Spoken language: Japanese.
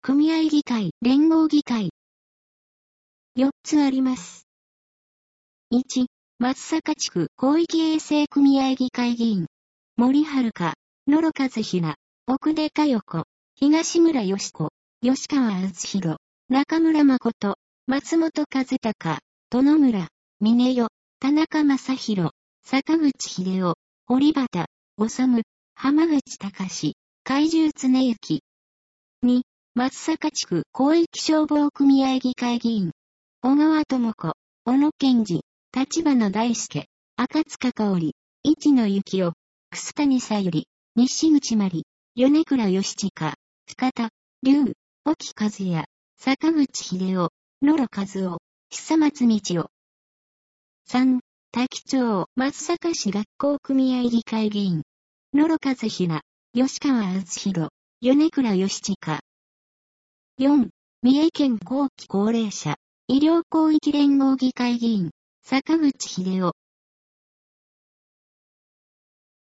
組合議会、連合議会。4つあります。1、松阪地区広域衛生組合議会議員。森遥、野呂和平、奥出佳代子、東村義子、吉川敦弘、中村誠、松本和孝、殿村、峰代、田中正宏、坂口秀夫、堀端、治、浜口隆、海中恒之。2、松阪地区広域消防組合議会議員。小川智子、小野健二、立花大輔、赤塚香織、市野幸男、楠谷さゆり、西口真理、米倉義親、深田、龍、沖和也、坂口秀夫、野呂和夫、久松道夫。3、多気町松阪市学校組合議会議員。野呂和平、吉川敦弘、米倉義親。4、三重県後期高齢者、医療広域連合議会議員、坂口秀夫、